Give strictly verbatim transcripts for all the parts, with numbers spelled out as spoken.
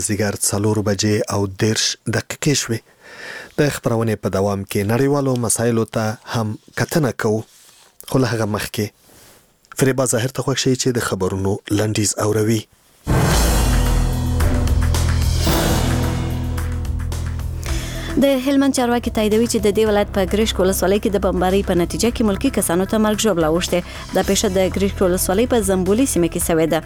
زیګر څلور بجې او دیرش دقیقې شوې. د خبرونې په دوام کې نړیوالو مسایلو ته هم کتنه کوو، خو له هغه مخکې فریبا ظاهر ته خوښ شي چې د خبرونو لنډیز اوروي. د هلمند چارواکي تاییدوي چې د دې ولایت په ګریشک ولسوالۍ کې د بمبارۍ په نتیجه کې ملکی کسانو ته مرګ ژوبله اوښتې. دا پیښه د ګریشک ولسوالۍ په زنبولي سیمه کې شوې ده.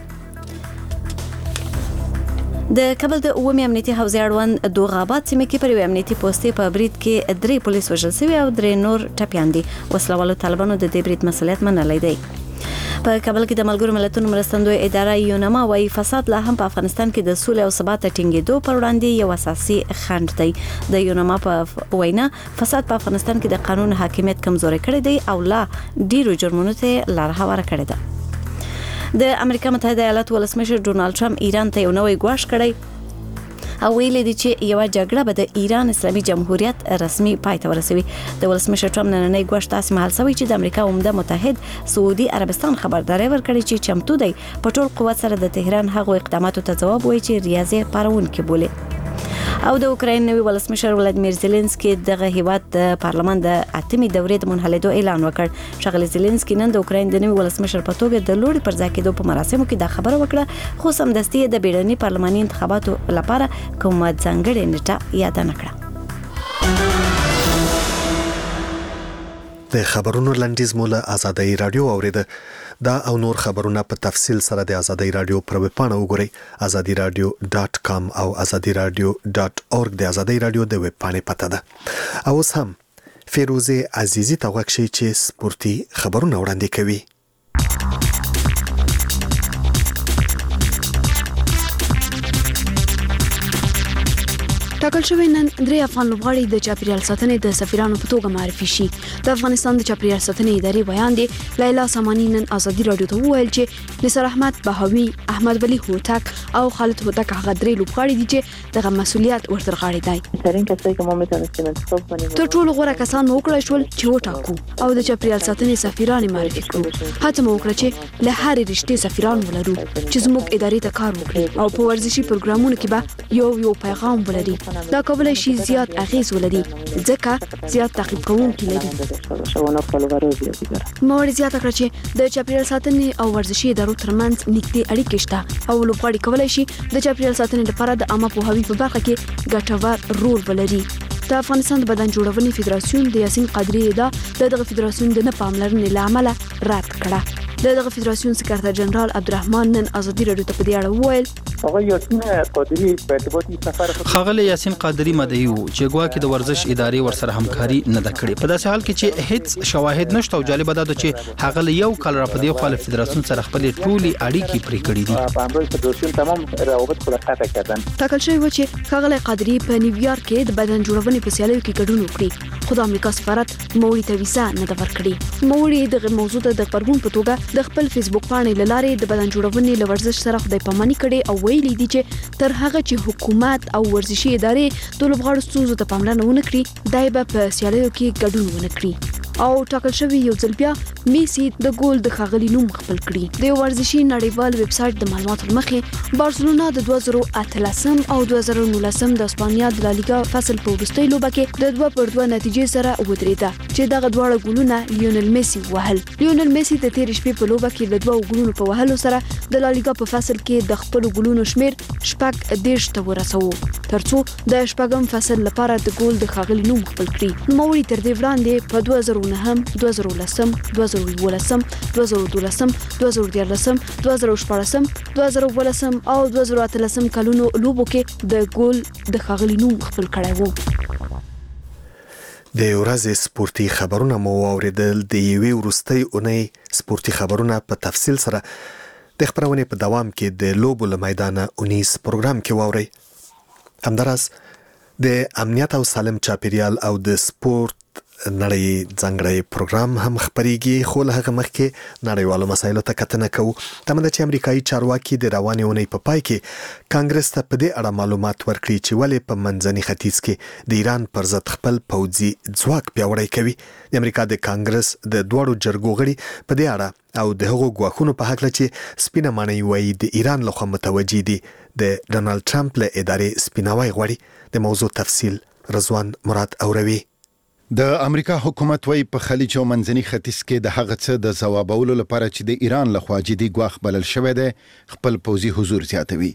د کابل د اومي امنیتي حوزې اړوند دوغاباد سیمه کې پر یو امنیتي پوستې په برید کې درې پولیس وژل شوي او درې نور ټپیان دي. وسلوالو طالبانو د دې برید مسؤلیت منلی دی. په کابل کې د ملګرو ملتونو مرستندوی اداره یونما وايي فساد لا هم په افغانستان کې د سولې او ثبات ټینګېدو پر وړاندې یو اساسي خنډ دی. د یونما په وینا فساد په افغانستان کې د قانون حاکمیت کمزوري کړی دی او لا ډیرو جرمونو ته لار هواره کړې ده. د امریکا متحده ایالاتو ولسمشر ډونالد ټرمپ ایران ته یو نوی ګواښ کړی او ویلي دی چې یو جګړه به د ایران اسلامي جمهوریت رسمي پای ته ورسوي. د ولسمشر ټرمپ نننۍ ګواښ تاسو مهال سوي چې د امریکا عمده متحد سعودي عربستان خبرداري ورکړي چې چمتو دی په ټول قوت سره د تهران هغو اقداماتو ته ځواب وایي چې ریاضي پارونکي بولي. او د اوکراین نوی ولسمشر ولادیمیر زيلنسکي دغه هیواد د پارلمان د اتمې دورې د منحلېدو اعلان وکړ. ښاغلي زيلنسکي نن د اوکراین د نوی ولسمشر په توګه د لوړې پر ځای کېدو په مراسمو کې دا خبره وکړه، خو سمدستي د بیړني پارلماني انتخاباتو لپاره کومه ځانګړې نیټه یاد نه کړه. د خبرونو لنډیز مو له آزادۍ رادیو اوریده. دا او نور خبرونه په تفصیل سره د آزادۍ رادیو پر ویب پاڼه وګورئ، آزادي رادیو ډاټ کام او آزادي رادیو ډاټ اورګ د آزادۍ رادیو د ویب پاڼې پته ده. او اوس هم فیروزه عزیزی ته غوږ شئ چې سپورتي خبرونه وړاندې کوي. ټاکل شوی نن درې افغان لوبغاړي د چاپیریال ساتنې د سفیرانو په توګه معرفي شي. د افغانستان د چاپیریال ساتنې ادارې بیان دی لیلا سامانی نن آزادي رادیو ته وویل چې نثار احمد بهاوي، احمد ولی هوتک او خالد هوتک هغه درې لوبغاړي دي چې دغه مسؤلیت ورته غاړي دی. ترين کسای که ما میتونستیم انتخاب کنیم تر ټولو غوره کسان مو وکړای شول چې وټاکو او د چاپیریال ساتنې سفیران معرفي کړو. هڅه مو وکړه چې له هرې رشتې سفیران ولرو چې زموږ ادارې ته کار وکړي او په ورزشي پروګرامونو کې به یو یو پیغام ولري. دا کولای شي زیات اغیز ولري ځکه زیات تعقیب کوونکي لري. مور زیاته کړه چې د چاپیریال ساتنې او ورزشي ادارو ترمنځ نږدې اړیکې شته او لوبغاړي کولای شي د چاپیریال ساتنې لپاره د عامه پوهاوي په برخه کې ګټور رول ولري. د افغانستان د بدن جوړونې فدراسیون د یاسین قادری اداره د دغه فدراسیون د نه پاملرنې له امله رد کړه. د دغه فدراسیون سکرټر جنرال عبدالرحمن نن آزادي رادیو ته په دې اړه وویل هغه یاسین قادری په ارتباطي سفر خغل یاسین قادری مدعي وو چې ګواکې د ورزش ادارې ورسره همکاري نه ده کړې. په داسې حال کې چې هیڅ شواهد نشته او جالب ده چې هغه یو کال را پدې خو فدراسیون سره خپل ټولي اړیکې پرې کړې دي. په امر فدراسیون تمام روابط خپل قطع کړل. ټاکل شوی و چې خغل قادری په نیویارک کې د بدن جوړونې په سیالیو کې ګډون وکړي، خو د امریکا سفارت موړي ته ویزا نه ده ورکړې. موړي دغه موضوع ته د خبرګون په توګه د خپل فیسبوک پاڼې له لارې د بدن جوړونې له ورزش سره خدای پاماني کړي او ویلي دي چې تر هغه چې حکومت او ورزشي ادارې د لوبغاړو ستونزو ته پاملرنه ونه کړي، دای به په سیالیو کې ګډون ونه کړي. او ټاکل شوی یو ځل بیا میسی د ګول د ښاغلي نوم خپل کړي. د ورزشي نړیوال ویب سټ د معلوماتو مخې بارسلونا د دوه زره اتلسم او دوه زره نولسم د اسپانیا د لالیګا فصل په وروستۍ لوبه کې د دوه پر دوه نتیجې سره ودرېده چې دغه دواړه ګولونه لیونل میسی وهل. لیونل میسی د تیر شپې په لوبه کې د دوه ګولونو په وهلو سره د لالیګا په فصل کې د خپل ګولونو شمیر شپږ دېرش ته ورسوو ترڅو د شپږم فصل لپاره د ګول د ښاغلي نوم خپل کړي. نوموړي تر دې وړاندې په دوه زره نهم، دوه زره لسم، دوه زره یولسم، دوه زره دولسم، دوه زره دیارلسم، دوه زره شپاړسم، دوه زره اوولسم او دوه زره اتلسم کلونو لوبو کې د ګول د ښاغلي نوم خپل کړی وو. د ورځې سپورتي خبرونه مو واوریدل. د یوې وروستۍ اونۍ سپورتي خبرونه په تفصیل سره د خبرونې په دوام کې د لوبو له میدانه اونیز پروګرام کې واورئ. همداراز د امنیت او سالم چاپیریال او د سپورت نړۍ ځانګړی پروګرام هم خبريږي، خو له هغه مخکې نړیوالو مسایلو ته کتنه کوو. تمه ده چې امریکایي چارواکي د روانې اونۍ په پای کې کانګرس ته په دې اړه معلومات ورکړي چې ولې په منځني ختیځ کې د ایران پر ضد خپل پوځي ځواک پیاوړی کوي. د امریکا د کانګرس د دوړو جرګو غړي په دې اړه او د هغو ګواښونو په هکله چې سپینه ماڼۍ وایي د ایران لخوا متوجي دي د ډونالد ټرمپ له ادارې سپیناوی غواړي. د موضوع تفصیل رضوان مراد اوروي. د امریکا حکومت وی په خلیج او منځني ختیځ کې د هغه څه د ځوابولو لپاره چې د ایران لخوا جدي ګواښ بلل شوی دی خپل پوځي حضور زیاتوي.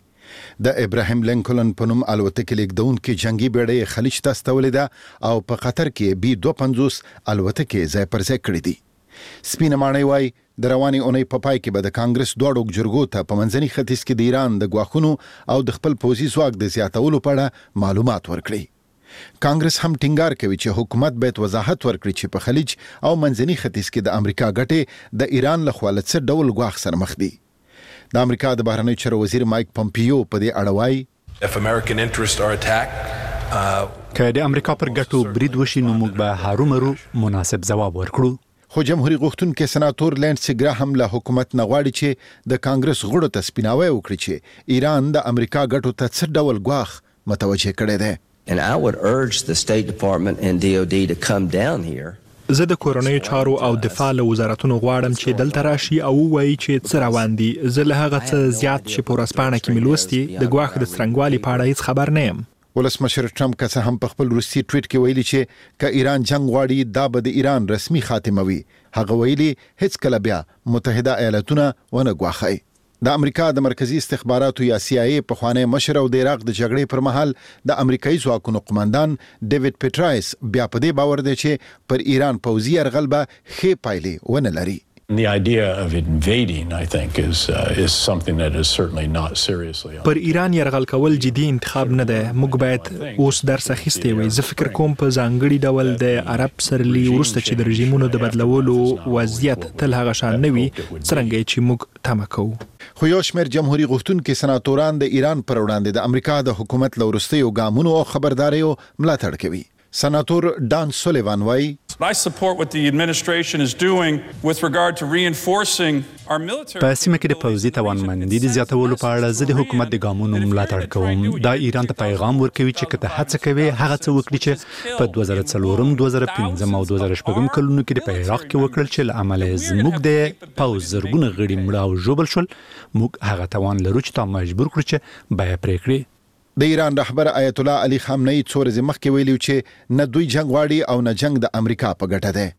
د ابراهیم لینکولن په نوم الوتکې لیږدونکي جنگي بیړۍ خلیج ته استولې ده او په قطر کې بي دوه پنځوس الوتکې ځای پر ځای کړې دي. سپینه ماڼۍ وای د رواني اونۍ په پای کې به د کانګرس دواړو جرګو ته په منځني ختیځ کې د ایران د ګواښونو او د خپل پوځي ځواک د زیاتولو په اړه معلومات ورکړي. کانګرس هم ټینګار کوي چې حکومت باید وضاحت ورکړي چې په خلیج او منځني ختیځ کې د امریکا ګټې د ایران لخوا له څه ډول ګواښ سره مخ دي. د امریکا د بهرنیو چارو وزیر مایک پومپیو په دې اړه وایي If American interests are attacked, uh, که د امریکا پر ګټو برید وشي نو موږ به هرومرو مناسب ځواب ورکړو. خو جمهوریت غوښتونکي سناتور لینډسي ګراهم له حکومت نه غواړي چې د کانګرس غړو ته سپیناوی وکړي چې ایران د امریکا ګټو ته څه ډول ګواښ متوجه کړی دی. And I would urge the State Department and D O D to come down here. زه د کورنیو چارو او دفاع له وزارتونو غواړم چې دلته راشي او وایي چې څه روان دي. زه له هغه څه زیات چې په ورځپاڼه کې مې لوستي د ګواښ د څرنګوالي په اړه هیڅ خبر نه یم. ولسمشر ټرمپ که څه هم په خپل روسي ټویټ کې ویلي چې که ایران جنگ غواړي دا به د ایران رسمي خاتمه وي. هغه ویلي هیڅ کله بیا متحده ایالاتونه ونه ګواښي. د امریکا د مرکزی استخباراتو یا سی آی ای په خوانه مشر او د عراق د جګړې پر مهال د امریکایي ځواکونو قومندان ډیوډ پیټرایس بیا په دې باور دی چې پر ایران پوځي یرغل به ښې پایلې ونه لري. The idea of invading, I think, is uh, is something that is certainly not seriously. پر ایران یرغل کول جدي انتخاب نه ده. موږ باید اوس درس اخیستی وي. زه فکر کوم په ځانګړي ډول د عرب سرلی ورسته چې د رژیمونو د بدلولو وضعیت تل هغه شان نه وي څرنګه چې موږ تمه کوو. خو یو شمېر جمهوریت غوښتونکي سناتوران د ایران پر وړاندې د امریکا د حکومت له وروستیو ګامونو او خبرداریو ملاتړ کوي. سناتور ډان سولیوان وایي I support what the administration is doing with regard to reinforcing our military. په سیمه کې د پوځي توانمندۍ د زیاتولو په اړه زه د حکومت د ګامونو ملاتړ کوم. دا ایران ته پیغام ورکوي چې کته هڅه کوي هغه څه وکړي چې په دوه زره څلور دوه زره پنځه او دوه زره شپږ کلونو کې په عراق کې وکړل چې له امله زموږ د پوځ زرګونه غړي مړه او ژوبل شول. موږ هغه توان لرو چې تا مجبور کړو چې بیا پریکړې. د ایران رهبر آیت الله علي خامنه‌ای څو ورځې مخکې ویلي چې نه دوی جنگ غواړي او نه جنگ د امریکا په ګټه دی.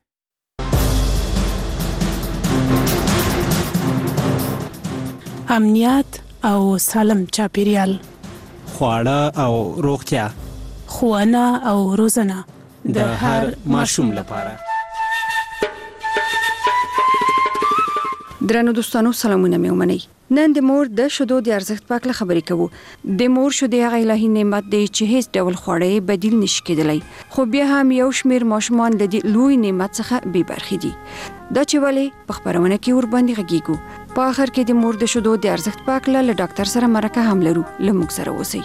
امنیت او سالم چاپیریال، خواړه او روغتیا، ښوونه او روزنه د هر ماشوم لپاره. درنو دوستانو سلامونه مې ومنئ. نن د مور د شیدو د ارزښت په اړه خبرې کوو. د مور شیدې هغه الهي نعمت دی چې هیڅ ډول خوړې بدیل نشي کېدلی. خو بیا هم یو شمېر ماشومان له دې لوی نعمت څخه بې برخې دي. دا چې ولې په خبرونه کې ورباندې غږیږو. په آخر کې د مور د شیدو د ارزښت په اړه له ډاکټر سره مرکه هم لرو. له موږ سره اوسئ.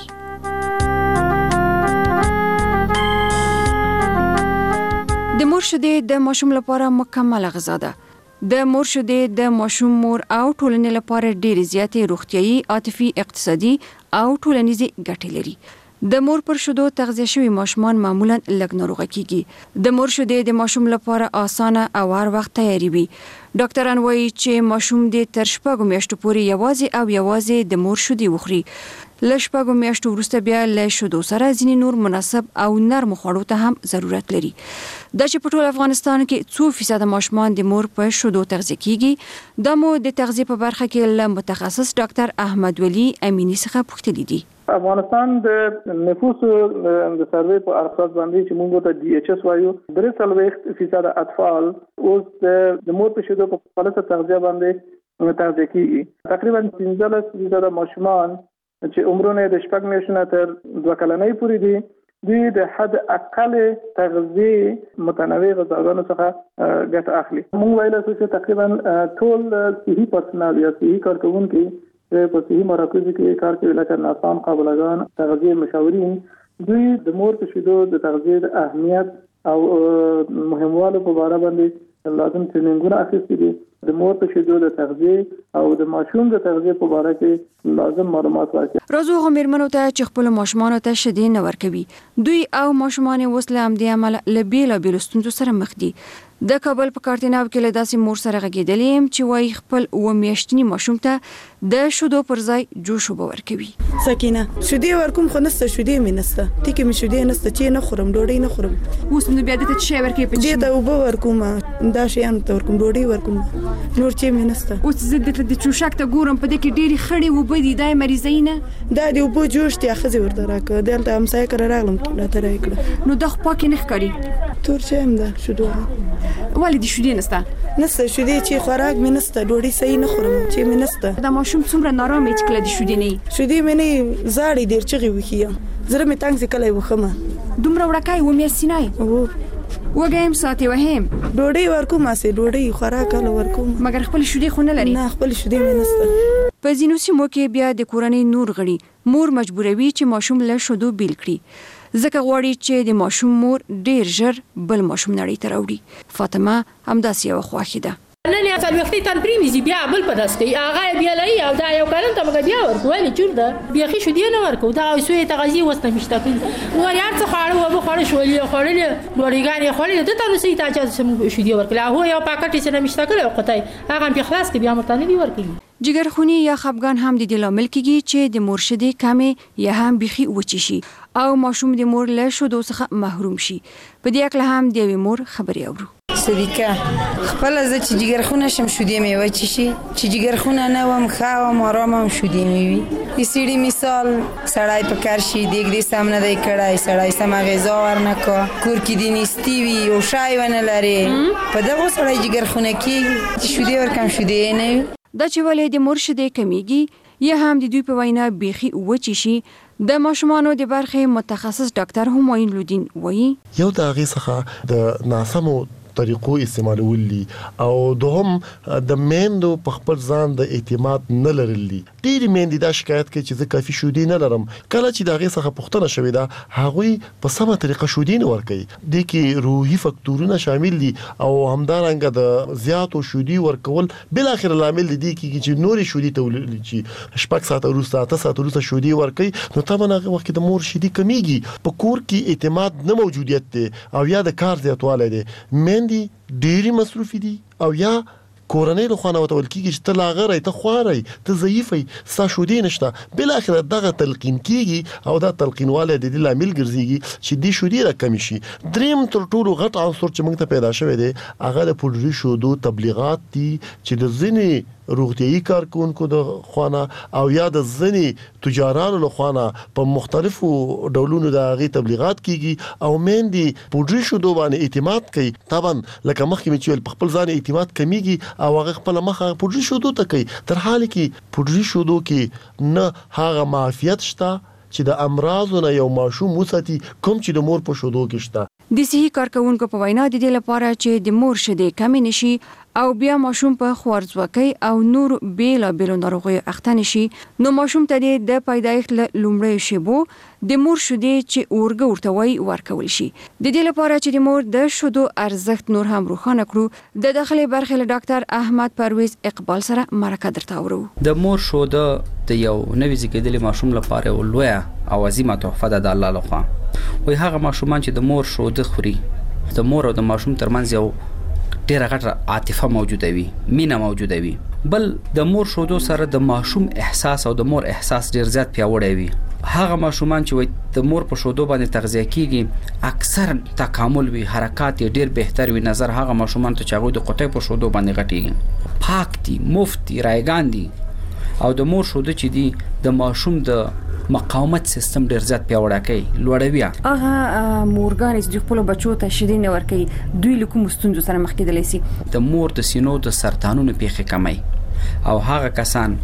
د مور شیدې د ماشوم لپاره مکمل غذا ده. د مور شیدې د ماشوم مور او ټولنې لپاره ډېرې زیاتې روغتیايي، عاطفي، اقتصادي او ټولنیزې ګټې لري. د مور پر شیدو تغذیه شوي ماشومان معمولا لږ ناروغه کیږي. د مور شیدې د ماشوم لپاره اسانه او هر وخت تیاری وي. ډاکټران وایي چې ماشوم د تر شپږو میاشتو پورې یوازې او یوازې د مور شیدې وخوري. له شپږو میاشتو وروسته بیا له شیدو سره ځینې نور مناسب او نرم خوړو ته هم ضرورت لري. دا چې په ټول افغانستان کې څو فیصد ماشومان د مور په شیدو تغذیه کیږي. دا مو د تغذیه په برخه کې له متخصص ډاکټر احمد ولی امینی څخه پوښتنه دي. افغانستان د نفوس د سروې په اساس باندې چې موږ ته ډي ایچ اس وایو درې څلوېښت فیصد اطفال اوس د مور په شیدو په خپله تغذیه باندې تغذیه کیږي. تقریبا پنځلس فیصد ماشومان چې عمرونه د شپږ میاشتو نه تر دوه کلنۍ پورې دي دوی د حد اقل تغذیه متنوع غذاګانو څخه ګټه اخلي. موږ ویل چې تقریبا ټول صحي پرسنل یا صحي کارکونکي په صحي مراکزو کې کار کوي لکه ناسام قابلګان، تغذیه مشاورین، دوی د مور په شیدو د تغذیه د اهمیت او مهموالي په اړه باندې لازم ټریننګونه اخیستي دي. د مور په شیدو د تغذیه او د ماشوم د تغذیه په اړه کې لازم معلومات ورکړي. راځو غمیرمنو ته چې خپل ماشومان ته شیدې نه ورکوي. دوی او ماشومان وسله هم د عمل لبیل بیل ستونزو سره مخ دي. د کابل په کارتیناو کې له داسې مور سره غږیدلې چې وایي خپل و میاشتنی ماشوم ته د شودو پر ځای جوش وب ورکوي. سکینه شودې ورکوم خو نسته شودې مې نسته ټیکې مې شودې نسته چې نه خورم ډوډۍ نه خورم. اوس نو بیا د ته شی ورکې په دې ته وب ورکوم دا شیان ته ورکوم ډوډۍ ورکوم نور چې مې نسته. اوس زه د چوشک ته ګورم په دې کې ډېری خړې وب دي دای مریضینه دا دی وب جوش ته خزي ورته راکړه دلته هم سای کړه راغلم راته راکړه نو د خپل کې نه ښکاری تور شم دا شودو ولې د شودې نسته نسته شودې چې خوراک مې نسته ډوډۍ صحیح نه خورم چې مې نسته. دا ماشوم څومره نارامه چې کله د شودې نه شودې مې نه زاړې ډېر چغې وخیم زړه مې تنګ کله وخمه دومره وړکای و مې سینای او وګایم ساتي وهم ډوډۍ ورکوم اسې ډوډۍ خوراک له ورکوم مګر خپل شودې خو نه لري. نه خپل شودې مې نسته. په ځینو سیمو کې بیا د کورنۍ نور غړي مور مجبوروي چې ماشوم له شودو بیل کړي ځکه غواړي چې د ماشوم مور ډیر ژر بل ماشوم نړۍ ته راوړي. فاطمه همداسې یو خوښه ده. نن یې څلور وختي تن پریمزي بیا بل پداس کوي هغه بیا لای او دا یو کارن ته مګ بیا ورکوي چور ده بیا خې شو دی نه ورکو دا سوې تغذیه وسته مشتاقین نو یار څه خاړو و خاړو شولې خاړلې ډوړیګانی خاړلې د تاسو سي تاجه سم شو دی ورکلا هو یو پاکټ سره مشتاقل او قطای هغه په خلاص کې بیا مرتانه دی ورکي. جګرخونی یا خپګان هم د دې لامل کېږي چې د مرشدې کمې یا هم بيخي وچی شي او ماشوم د مور له شودو څخه محروم شي. په دې اړه هم د مور خبرې اورو. صدیقه خپل ز چې جګرخونه شم شودې مې وچی شي چې جګرخونه نه وم خاوم آرام هم شودې مې وي. یسړي مثال سړای په کار شي دیګ دې سامنے دی کړای سړای سم غذا ورنکو کور کې دی نستی وي او شای ونه لري په دغه سړای جګرخونه کې شودې ورکم شودې نه دا چې ولې د مرشدې کمیږي یا هم د دوی په وینا بيخي وچی شي. د ماشومانو د برخې متخصص ډاکټر همایون لودین وایي یو د هغې څخه د ناسمو طریقو استعمالول دي او دوهم د میندو په خپل ځان د اعتماد نه لرلي. ډېری میندې دا شکایت کوي چې زه کافي شودې نه لرم. کله چې د هغې څخه پوښتنه شوې ده هغوی په سمه طریقه شودې نه ورکوي. دې کې روحي فکتورونه شامل دي او همدارنګه د زیاتو شودې ورکول بالاخره لامل دی کېږي چې نورې شودې تولید چې شپږ ساعته وروسته اته ساعته وروسته شودې ورکوي نو طبعا هغه وخت د مور شیدې کمیږي. په کور کې اعتماد نه موجودیت دی او یا د کار زیاتوالی دی. دي ډېری مصروفي دي او یا کورنۍ له خوانه وتول کیږي چې ته لاغره ته خواري ته ضعیفي ستا شودې نشته بل اخر دغه تلقین کیږي او دا تلقینواله د دې لامل ګرځيږي چې دې شودې را کم شي. دریم تر ټولو غټ عنصر چې موږ ته پیدا شوی دی هغه د پوډري شودو تبلیغات دي چې د ځینې روغتيایي کارکونکو د خوانه او یا د ځینې تجارانو له خوانه په مختلفو ډولونو د هغې تبلیغات کیږي او میندې پوډري شودو باندې اعتماد کوي. طبعا لکه مخکې مې چې ویل په خپل ځان اعتماد کمیږي او هغه خپل مخه پوډري شودو ته کوي تر حال کې پوډري شودو کې نه هغه معافیت شته چې د امراضونو یو ماشوم وساتي کوم چې د مور په شودو کې شته. د صحي کارکونکو په وینا د دې لپاره چې د مور شیدې کمې نشي او بیا ماشوم په خوارځواکۍ او نور بیلا بیلو ناروغیو اخته نشي نو ماشوم ته د پیدایښت له لومړیو شیبو د مور شیدې چې اورګه ورته وایي ورکول شي. د دې لپاره چې د مور د شیدو ارزښت نور هم روښانه کړو د داخلي برخې له ډاکټر احمد پرویز اقبال سره مرکه درته اورو. د مور شیده د یو نوي زیږیدلي ماشوم لپاره یو لویه او عظیمه تحفه ده د الله لخوا. وایي هغه ماشومان چې د مور شیده خوري د مور او د ماشوم ترمنځ یو ډیره غټه عاطفه موجوده وي مینه موجوده وي. بل د مور شودو سره د ماشوم احساس او د مور احساس ډیر زیات پیاوړی وي. هغه ماشومان چې د مور په شودو باندې تغذیه کیږي اکثر تکامل وي حرکات ډیر بهتر وي نظر هغه ماشومان ته چې هغه د قطعې په شودو باندې غټيږي پاک دي مفت رایگان دي او د مور شودو چې دي د ماشوم د مقاومت سیستم ډیر زیات پیاوړی کوي لوړوي. هغه مورګان چې خپل بچو ته شیدې نه ورکوي دوی له کوم ستونزو سره مخ کېدلی شي. د مور د سینو د سرطانونو پیښې کموي او هغه کسان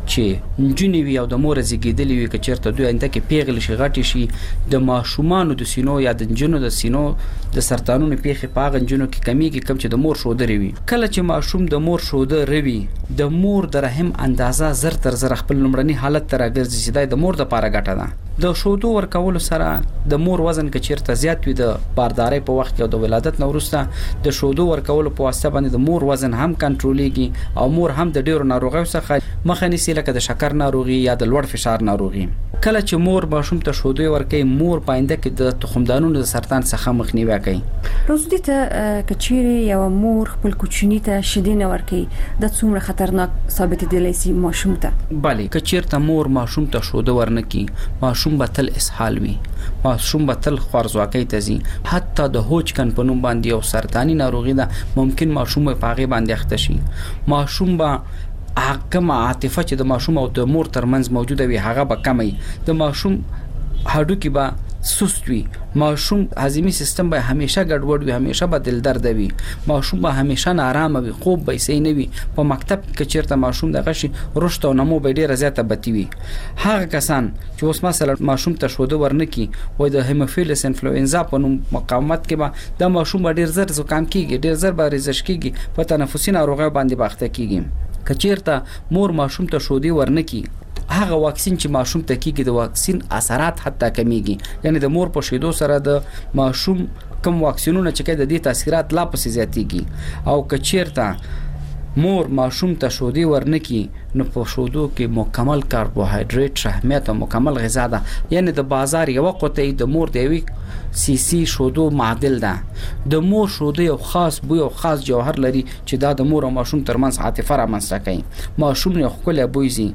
چې نجونې وي او د مور زیږیدلې وي که چېرته دوی آینده کې پیغلې شي غټې شي د ماشومانو د سینو یا د نجونو د سینو د سرطانونو پیښې په هغه نجونو کې کمیږي کوم چې د مور شوده روي. کله چې ماشوم د مور شوده روي د مور د رحم اندازه زر تر زر خپل لومړني حالت ته راګرځي چې دا د مور د پاره ګټه ده. د شودو ورکولو سره د مور وزن که چیرته زیات وي د باردارۍ په وخت کې او د ولادت نه وروسته د شودو ورکولو په واسطه باندې د مور وزن هم کنټرولېږي او مور هم د ډیرو ناروغیو څخه مخه نیسي لکه د شکر ناروغي یا د لوړ فشار ناروغي. کله چې مور ماشوم ته شودو ورکوي مور پاینده کې د تخمدانونو د سرطان څخه مخنیوي کوي. روزدي ته کچيري یو مور خپل کوچنی ته شیدې نه ورکوي د څومره خطرناک ثابت دي لسی ماشوم ته. بله کچيرته مور ماشوم ته شودو ورنکي ماشوم به تل اسهال وي ماشوم به تل خوارزواکۍ ته ځي حتی د هوچکن په نوم باندې یو سرطاني ناروغي ده ممکن ماشوم په هغې باندې اخته شي. ماشوم به کومه عاطفه چې د ماشوم او د مور ترمنځ موجوده وي هغه به کمی د ماشوم هډوکي به سست وي ماشوم هضمي سیستم به همیشه ګډوډ وي همیشه به دل درد وي ماشوم به همیشه نارامه وي خوب به صحیح نه وي په مکتب کې چیرته ماشوم دغه شي رشد او نمو به ډیره زیاته بتی وي. هغه کسان چې اوس مثلا ماشوم ته شوده ورنکي وای د هیموفیلس انفلوئنزا په نوم مقاومت کې به د ماشوم ډیر زر زکام کیږي ډیر زر به ریزش کیږي په تنفسي ناروغیو باندې باخته کیږي. کچیرته مور ماشوم ته شودي ورنکي هغه واکسین چې ماشوم ته کیږي د واکسین اثرات حتی کمیږي یعنی د مور په شیدو سره د ماشوم کم واکسینونه چې کوي د دې تاثیرات لا پسې زیاتېږي. او کچیرته مور ماشوم ته شودي ورنکي نو په شودو کې مکمل کاربوهایډریټ شحمیت او مکمل غذا ده یعنی د بازار یو قطعی د مور دی وی سی سی شودو معادل ده. د مور شودو یو خاص بوی او خاص جوهر لري چې دا د مور او ماشوم ترمنځ عاطفه رامنځته کوي. ماشوم نه خپل بوی زی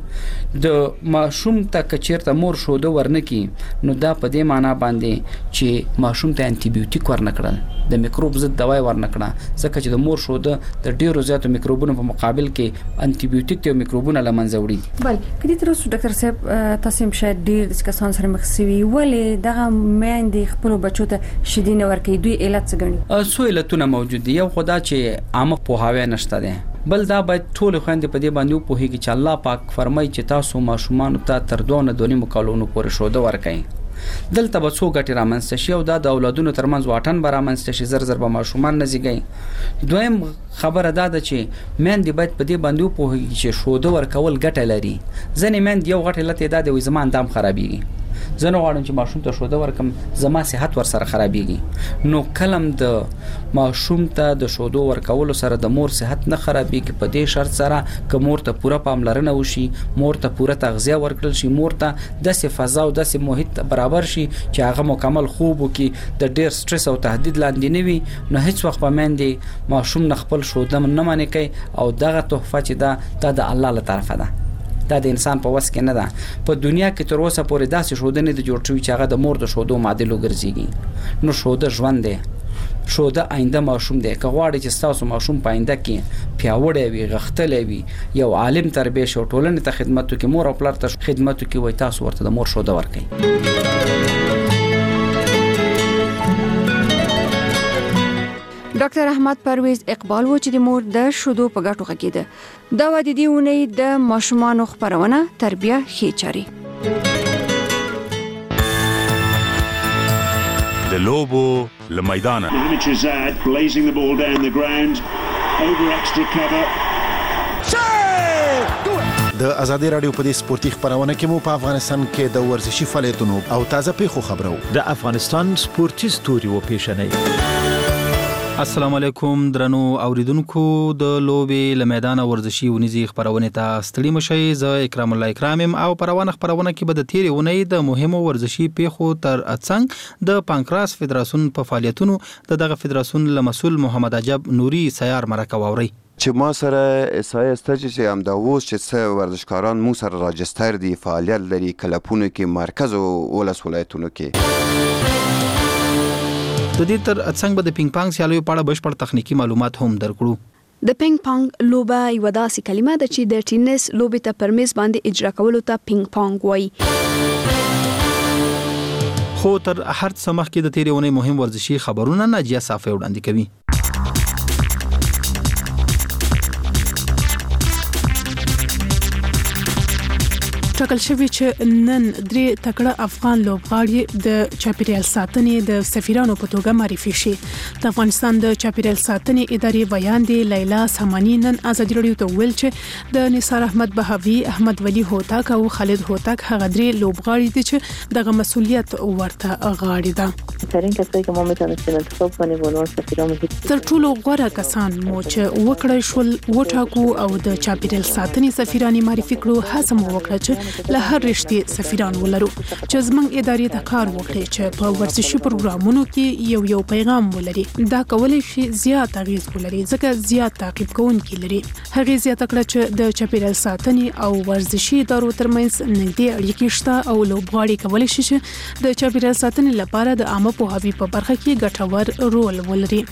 د ماشوم ته کچیرته مور شودو ورنکي نو دا په دې معنی باندې چې ماشوم ته انټي بیوټیک ورنکړل د میکروب ضد دواي ورنکړه ځکه چې د مور شوده د ډیرو زیاتو میکروبونو په مقابل کې انټي بیوټیک ته میکروبونه لمنځه وړي. بل کدي تر اوسه ډاکټر صاحب تاسو هم شاید ډیر د کسان سره مخ سوي ولې دغه مېندې خپل بچو ته شیدې نه ورکوي دوی علت څه ګڼي؟ څو علتونه موجود دي. یو خدا چې عامه پوهاوی نشته دی بل دا باید ټول خويندې په دې باندې پوهیږي چې الله پاک فرمایي چې تاسو ماشومان ته تر دوه نه دوه مکالونو پورې شوده ورکړئ. دلته به څو ګټې رامنځته شي او دا د اولادونو ترمنځ واټن به رامنځته شي زر زر به ماشومان نه زیږي. دویم خبره دا ده چې میندې باید په دې باندې وپوهیږي چې شوده ورکول ګټه لري. ځینې میندې یو غټ علت یې دا دی وایي زما اندام خرابېږي زه نه غواړم چې ماشوم ته شوده ورکم زما صحت ور سره خرابېږي. نو کلم د ماشوم ته د شودو ورکولو سره د مور صحت نه خرابېږي په دې شرط سره که مور ته پوره پاملرنه وشي مور ته پوره تغذیه ورکړل شي مور ته داسې فضا او داسې محیط برابر شي چې هغه مکمل خوب وکي د ډیر سټرس او تهدید لاندې نه وي نو هیڅ وخت به میندې ماشوم نه خپل شوده نه منې کوي او دغه تحفه چې دا دا د الله له طرفه ده دا د انسان په وس کې نه ده. په دنیا کې تر اوسه پورې داسې شوده نه د جوړ شوی چې هغه د مور د شودو معادل وګرځيږي. نو شوده ژوند دی شوده آینده ماشوم دی که غواړي چې تاسو ماشوم پاینده کې پیاوړی وي غختلی وي یو عالم تربیه شو ټولنې ته خدمت وکړي مور او پلار ته خدمت وکړي وای تاسو ورته د مور شوده ورکړئ. ډاکټر احمد پرویز اقبال و چې د مور د شودو په ګټو غږیده دا و د دې اونۍ د ماشومانو خبرونه تربیه ښې چاري د لوبو لمیدانه blazing the ball down the ground over extra cover د ازادي رادیو په دې سپورتي خبرونه کې مو په افغانستان کې د ورزشي فعالیتونو او تازه پیښو خبرو د افغانستان سپورتي ستوري و پیښنې. السلام علیکم درنو اوریدونکو د لوبې لمیدان ورزشي ونیزي خبرونه ته ستړي مشي زه اکرام الله اکرامم او پروانه خبرونه کې به د تیری ونې د مهمو ورزشي پیښو تر اڅنګ د پانکراس فدراسیون په فعالیتونو د دغه فدراسیون لمسؤل محمد عجب نوري سیار مرکه واوري چې ما سره اسای استاجی چې هم دا ووس چې څه ورزشکاران مو سره راجستر دي فعالیت لري کلپونو کې مرکز او ولس ولایتونو کې د دې تر څنګه به د پینګ پانګ سیالیو په اړه بشپړ تخنیکی معلومات هم درکړو. د پینګ پانګ لوبه یو داسې کلمه ده چې د ټینس لوبې ته پر میز باندې اجرا کولو ته پینګ پانګ وایي. خو تر هر څه مخکې د تیرې ونې مهم ورزشي خبرونه ناجیه صافی وړاندې کوي. ټاکل شوی چې نن درې تکړه افغان لوبغاړي د چاپیریال ساتنې د سفیرانو په توګه معرفي شي. د افغانستان د چاپیریال ساتنې ادارې بیان دی لیلا سامانی نن ازادي راډیو ته ویل چې د نثار احمد بهاوی، احمد ولی هوتک او خالد هوتک هغه درې لوبغاړي دي چې دغه مسولیت ورته غاړي ده. ترين کسایی که ما میتونستیم انتخاب کنیم به عنوان سفیران تر ټولو غوره کسان مو چې وکړای شول وټاکو او د چاپیریال ساتنې سفیرانی معرفي کړو. هڅه مو وکړه چې له هر رشتې سفیران ولرو چې زموږ ادارې ته کار وکړي چې په ورزشي پروګرامونو کې یو یو پیغام ولري. دا کولای شي زیات اغیز ولري ځکه زیات تعقیب کوونکي لري. هغه زیات کړه چې د چاپیریال ساتنې او ورزشي ادارو ترمنځ نږدې اړیکې شته او لوبغاړي کولای شي چې د چاپیریال ساتنې لپاره د عامه پوهاوي په برخه کې ګټور رول ولري.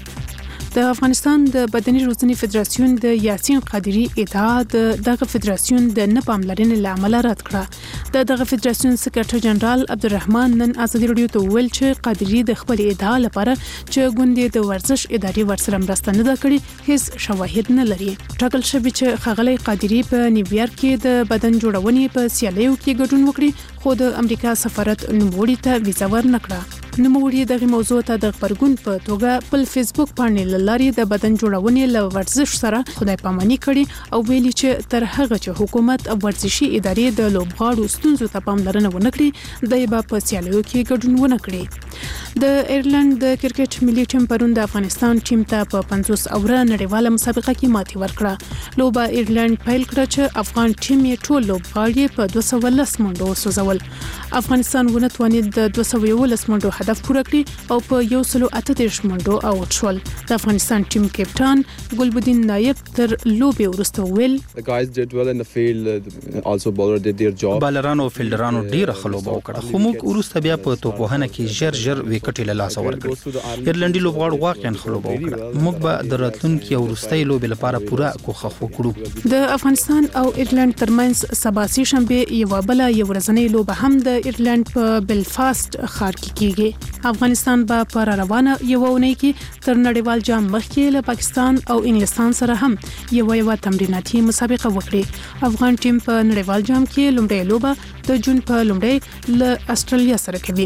د افغانستان د بدني روزنې فدراسیون د یاسین قادری ادعا د دغه فدراسیون د نه پاملرنې لامل رد کړه. د دغه فدراسیون سکرټری جنرال عبدالرحمن نن ازادي راډیو ته ویل چې قادری د خپل ادعا لپاره چې ګوندې د ورزش ادارې ورسره مرسته نه کړې هیڅ شواهد نه لري. ټاکل شوی چې خغلی قادری په نیویارک کې د بدن جوړونې په سیالیو کې ګډون وکړي خو د امریکا سفارت نوموړي ته ویزا ورنکړه. نوموړي دغه موضوع ته د خبرګون په توګه په فیسبوک باندې لاري د بدن جوړونې له ورزش سره خدای پاماني کړي او ویلي چې تر هغه چې حکومت ورزشي ادارې د لوبغاړو ستونزو ته پاملرنه ونه کړي د یبا په سیالیو کې ګډون ونه کړي. د ایرلند د کرکټ ملي ټیم پرون د افغانستان ټیم ته په پنځوس اوره نړیواله مسابقه کې ماتې ورکړه. لوبه ایرلند پیل کړه چې افغان ټیم یې ټول لوبغاړي په دوه سوه لس منډو وسوځول. افغانستان ونه توانید د دوه سوه یولس منډو هدف پوره کړي او په یو سلو اته دېرش منډو آوټ شول. د افغانستان ټیم کپټان ګلبدین نایب تر لوبې وروسته ویل The guys did well in the field. Also bowler did their job. بالرانو فیلډرانو ډیره خلوبه وکړه خو موږ وروسته بیا په توپوهنه کې ژر ژر وکټ له لاس ورکړ. ایرلندي لوبغاړو واقعا خلوبه وکړه. موږ به د راتلونکي او وروستۍ لوبې لپاره پوره کوښښ وکړو. د افغانستان او ایرلند ترمنځ سبا سه شنبه یو بل یو ورځنۍ لوبه هم د ایرلند په بلفاست ښار کې کیږي. افغانستان به پر روانه یو ونې کې تر نړیوال جام مخکې له پاکستان او انګلستان سره هم یو یو تمریناتي مسابقه وکړي. افغان ټیم په نړیوال جام کې لومړی لوبه د جون په لومړی له استرالیا سره کوي.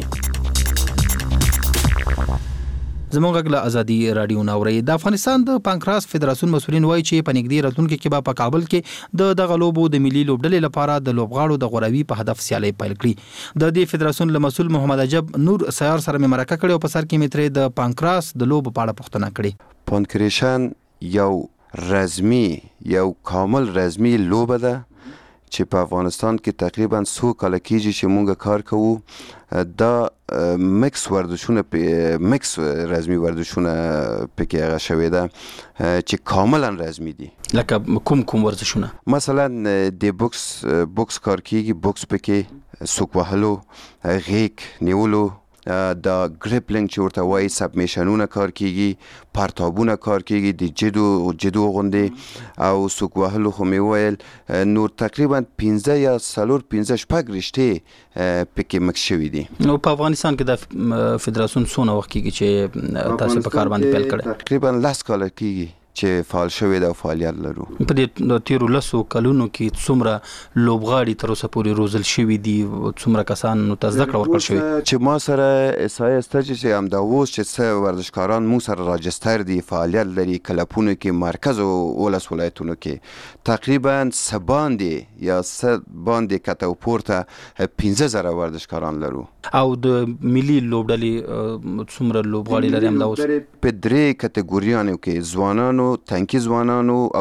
زموږ غږ ازادي رادیو ناوړي. د افغانستان د پانکراس فدراسیون مسولین وایي چې په نږدې راتلونکي کې به په کابل کې د دغه لوبو د ملي لوبډلې لپاره د لوبغاړو د غوړوي په هدف سیالي پیل کړي. د دې فدراسیون له مسول محمد عجب نور سیار سره مرکه کړي او په سر کې مترې د پانکراس د لوبو په اړه پوښتنه کړي. پانکریشن یو رسمي یو کامل رسمي لوبه ده چې په افغانستان کې تقریبا څو کال کېږي چې مونږ کار کوو. دا مکس ورزشونه مکس رسمي ورزشونه پکې هغه شوی ده چې کاملا رسمي دي. لکه کوم کوم ورزشونه؟ مثلا د بوکس بوکس کار کیږي، بوکس پکې سوک وهلو، غیک نیولو، دا ګریپلینګ چې ورته وایي سبمیشنونه کار کیږي، پرتابونه کار کیږي، د جدو جدو غوندې او سوک وهلو خو مې ویل نور تقریبا پنځه یا څلور پنځه شپږ رشتې پکې مکس شوي دي. نو په افغانستان کې د فدراسیون څونه وخت کېږي چې تاسو په کار باندې پیل کړی؟ تقریبا لس کاله کېږي چې فعال شوی دا فعالیت لرو. په دې تیرو لسو کلونو کې څومره لوبغاړي تر اوسه پورې روزل شوي دي، څومره کسان نو ته زده کړه ورکړل شوي؟ چې ما سره احصایه شته چې همدا اوس چې څه ورزشکاران مو سره راجستر دي، فعالیت لري کلبونو کې، مرکز او ولس ولایتونو کې تقریبا څه باندې یا څه باندې کته او پورته پنځه زره ورزشکاران لرو. او د ملي لوبډلې څومره لوبغاړي لري همدا اوس؟ په درې کټګوریانو کې ځوانانو، تنکي ځوانانو او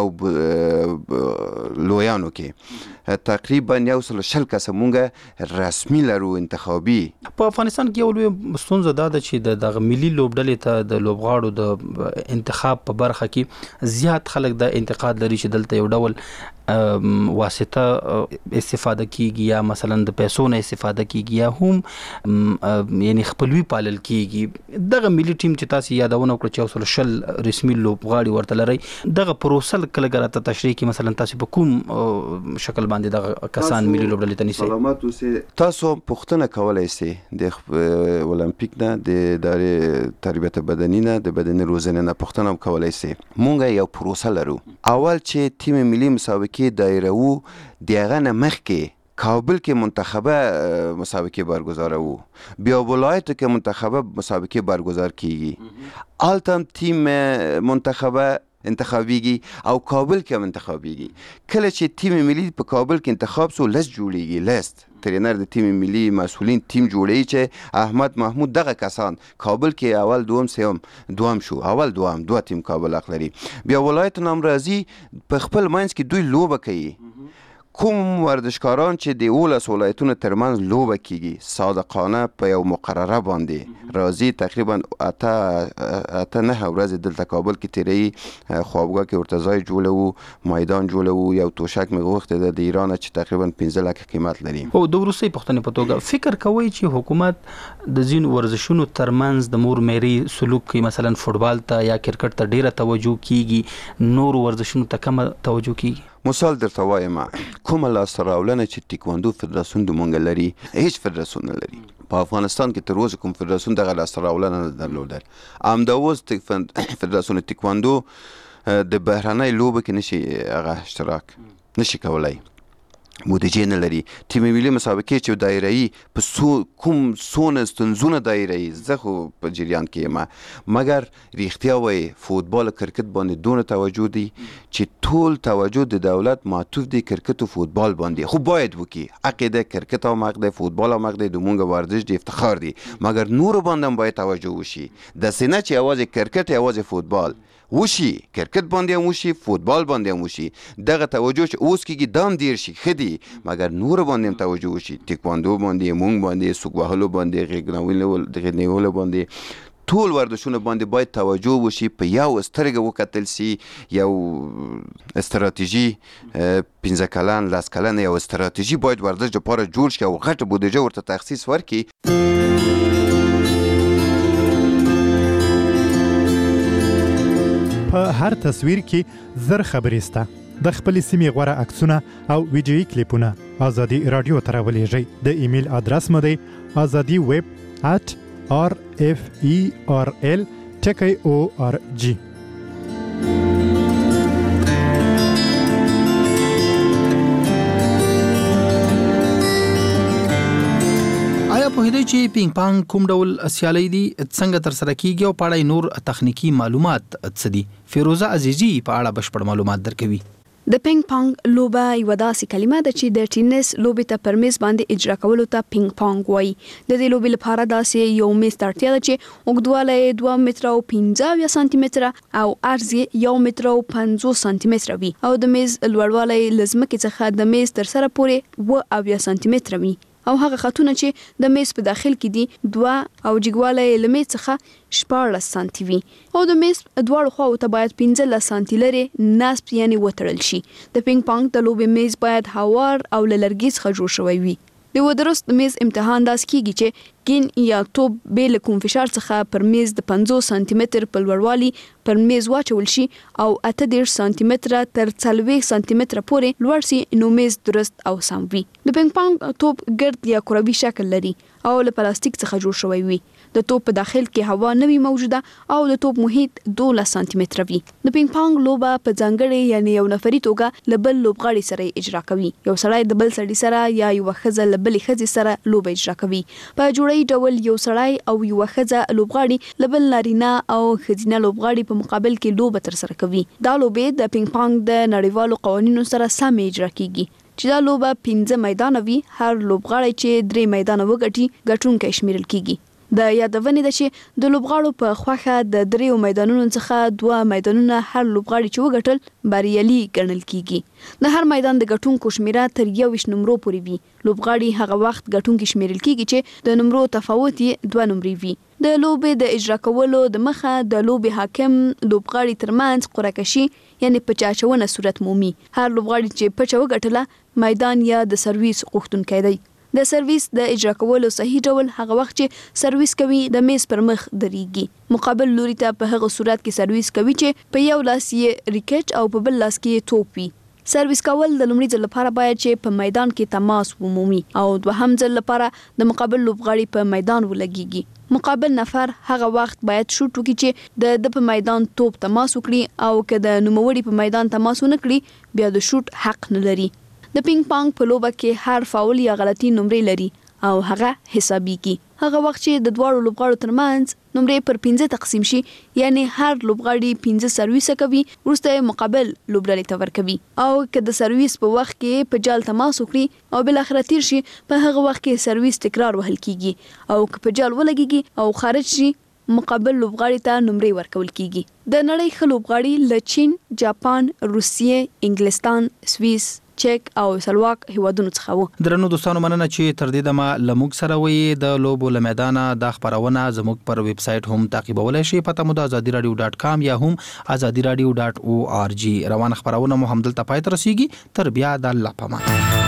لویانو کې تقریبا یو سل شل کسه مونږ رسمي لرو انتخابي. په افغانستان کې یو لوی ستونزه دا ده چې د ملي لوبډلې ته د لوبغاړو د انتخاب په برخه کې زیات خلک د انتقاد لري چې دلته یو ډول واسطه استفاده کیږي یا مثلا د پیسو نه استفاده کیږي یا هم یعنی خپلوي پالل کیږي. دغه ملي ټیم چې تاسو یادونه وکړه چې اوسل شل رسمي لوبغاړي ورته لري، دغه پروسل کله ګراته تشریح کی مثلا تاسو په کوم شکل باندې دغه کسان ملي لوبډلې ته نیسي؟ تاسو پوښتنه کولای شئ د اولمپیک نه، د ادارې تربیت بدني نه، د بدني روزنې نه پوښتنه کولای شئ. مونږ یو پروسه لرو. اول چې تیم ملي مسابقه کې دایره وو دغه نه مخکې کابل کې منتخبه مسابقه برگزار وو، بیا ولایت کې منتخبه مسابقه برگزار کیږي، آلتم تیم منتخبه انتخابیږي او کابل کې انتخابیږي. کله چې تیم ملي په کابل کې انتخاب سو لست جوړیږي، لست ترینر د تیم ملي مسؤلین تیم جوړی چې احمد محمود دغه کسان کابل کې اول دوم سوم دوم شو، اول دوم دوه تیم کابل اخلري. بیا ولایت نام راځي په خپل منځ کې دوی لوبه کوي. کوم ورزشکاران چې د اولس ولایتونو ترمنځ لوبه کیږي صادقانه په یو مقرره باندې راځي، تقریبا اته اته نه ورځې دلته کابل کې تیری خوابگاه کې ورته ځای جوړو، میدان جوړو، یو توشک مې غوښته د ایران چې تقریبا پنځه لک قیمت لري. او د وروستۍ پوښتنې په توګه فکر کوي چې حکومت د ځینو ورزشونو ترمنځ د مور مېري سلوک کوي، مثلا فوتبال ته یا کرکټ ته ډیره توجه کیږي، نور ورزشونو ته کم توجه کیږي؟ مثال درته وایم، کومه لاسته راوړنه چې ټیکواندو فدراسیون د مونږ لري هیڅ فدراسیون نه لري. په افغانستان کې تر اوسه کوم فدراسیون دغه لاسته راوړنه نه درلوده. همدا اوس فدراسیون ټیکواندو د بهرنۍ لوبه کې نشي هغه اشتراک نشي کولای، بودجه نه لري. تیم ملي مسابقې چې دایره‌ای په سو کوم سونه ستنزونه دایره‌ای زه خو په جریان کې یم، مګر ریښتیا وای فوتبال کرکټ باندې دونه توجه دی چې ټول توجه د دولت معطوف دی کرکټ او فوتبال باندې. خو باید وکي عقیده کرکټ او مقده فوتبال او مقده د مونږ ورزش دی افتخار دی، مګر نور باندې باید توجه وشي. د سینه چې اواز کرکټ اواز فوتبال وشي، کرکټ باندې هم وشي، فوتبال باندې هم وشي، دغه توجه چې اوس کېږي دام ډیر شي خدي، مګر نور باندې هم توجه وشي، ټیکواندو باندې، مونږ باندې، سوک وهلو باندې، غېږ دغه نیولو باندې، ټول ورزشونه باندې باید توجه وشي، په یو سترګه وکتل سي. یو استراتیژي پنځه کلن لس کلن یو استراتیژي باید ورزش لپاره جوړ شي او غټه بودجه ورته تخصیص ورکړي. په هر تصویر کې زر خبرې سته. د خپل سیمې غوره عکسونه او ویډیويي کلیپونه ازادي رادیو ته راولېږئ. د ایمیل ادرس مو دی ازادي ویب at r f e r l ټکی او ار جی. آیا په هدي چې پینګ پانګ کوم ډول سیالي دي، څنګه تر سره کیږي او پاړای نور تخنیکی معلومات څه دي؟ فیروزه عزیزی په اړه بشپړ معلومات درکوي. د پینګ پانګ لوبه یو داسې کلمه ده چې د ټینس لوبې ته پر میز باندې اجرا کولو ته پینګ پانګ وایي. د دې لوبې لپاره داسې یو میز ته اړتیا ده چې اوږدوالی یې دوه متره او پنځه اویا سانتي متره او عرض یې یو متره او پنځوس سانتي متره وي او د میز لوړوالی له ځمکې څخه د میز تر سره پورې اوه اویا سانتي متره وي او هغه خطونه چې د میز په داخل کې دي دوه او جګوالی یې له میز څخه شپاړس سانتي وي او د میز دواړو خواو ته باید پنځلس سانتي لرې نصب یعنې وتړل شي. د پینګ پانګ د لوبې میز باید هوار او له لرګي څخه جوړ شوی وي. د یو درست میز امتحان داس کیږي چې ګین یا توپ به له کوم فشار څخه پر میز د پنځوس سانتي متر په لوړوالي پر میز واچول شي او اته دېرش سانتي متره تر څلوېښت سانتي متره پورې لوړ سي نو میز درست او سم وي. د پینګ پانګ توپ ګرد یا کروي شکل لري او له پلاستیک څخه جوړ شوی وي. د توپ په داخل کې هوا نه وي موجوده او د توپ محیط دولس سانتي متره وي. د پینګ پانګ لوبه په ځانګړي یعنی یو نفري توګه له بل لوبغاړي سره اجرا کوي. یو سړی د بل سړي سره یا یو ښځه له بلې ښځې سره لوبه اجرا کوي. په جوړی ډول یو سړی او یو ښځه لوبغاړي له بل نارینه او ښځینه لوبغاړي په مقابل کې لوبه تر سره کوي. دا لوبه د پینګ پانګ د نړیوالو قوانینو سره سم اجرا کیږي چې دا لوبه پنځه میدان وي. هر لوبغاړی چې درې میدان وګټي ګټونکی شمیرل کیږي. د یادونې ده چې د لوبغاړو په خوخه د دریو میدانونو څخه دوه میدانونه هر لوبغاړي چې وګټل بریالي ګڼل کیږي. د هر میدان د ګټونکو شمیره تر یوویشت نمرو پورې وي. لوبغاړي هغه وخت ګټونکي شمیرل کیږي چې د نمرو تفاوت یې دوه نمرې وي. د لوبې د اجرا کولو د مخه د لوبې حاکم لوبغاړي ترمنځ قرعه کشي یعنی پچاچونه صورت مومي. هر لوبغاړي چې پچا وګټله میدان یا د سرویس غوښتونکی دی. د سرویس د اجرا کولو صحیح ډول هغه وخت چې سرویس کوي د میز پر مخ درېږي. مقابل لوري ته په هغه صورت کې سرویس کوي چې په یو لاس یې ریکټ او په بل لاس کې توپ وي. سرویس کول د لومړي ځل لپاره باید چې په میدان کې تماس ومومي او دوهم ځل لپاره د مقابل لوبغاړي په میدان ولګيږي. مقابل نفر هغه وخت باید شوټ وکړي چې د د په میدان توپ تماس وکړي او که د نوموړي په میدان تماس ونه کړي بیا د شوټ حق نه لري. د پینګ پانګ په لوبه کې هر فاول یا غلطي نمرې لري او هغه حسابيږي. هغه وخت چې د دواړو لوبغاړو ترمنځ نمرې پر پنځه تقسیم شي، یعنی هر لوبغاړي پنځه سرویس کوي، ورسته مقابل لوبډلې ته ورکوي. او که د سرویس په وخت کې په جال تماس وکړي او بل اخر تیر شي، په هغه وخت کې سرویس تکرار وهل کیږي او که په جال ولګيږي او خارج شي، مقابل لوبغاړي ته نمرې ورکول کیږي. د نړۍ ښه لوبغاړي له چین، جاپان، روسیې، انګلستان، سویس، چک او سلواک هیوادونو څخه وو. درنو دوستانو مننه چې تر دې دمه لموږ سره وي. د لوبو له میدانه د خبرونه زموږ پر ویب سټ هم تعقیبولای شئ. پته مو د ازادي رادیو ډاټ کام یا هم ازادي رادیو ډاټ او ار جی. روان خبرونه مو هم دلته پای ته رسیږي. تر بیا د الله پامان.